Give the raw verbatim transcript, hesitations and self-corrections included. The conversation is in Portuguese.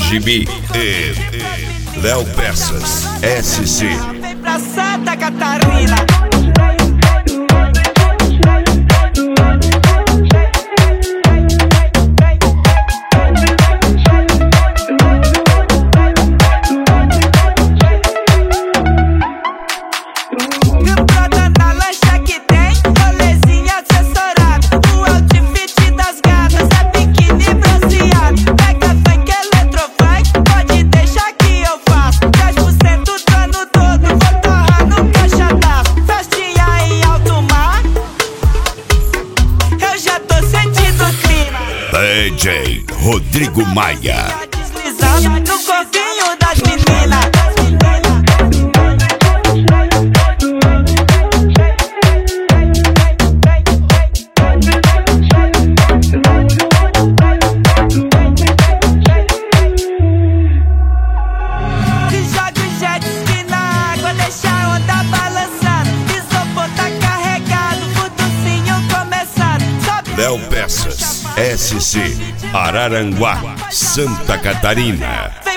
Gibi e Léo Peças S C. Vem pra Santa Catarina. D J Rodrigo Maia. Deslizando no corpinho das meninas. Que joga o jet ski na água, deixa a onda balançando. Isopor tá carregado, furtocinho começando. Sobe. Léo Peças S C, Araranguá, Santa Catarina.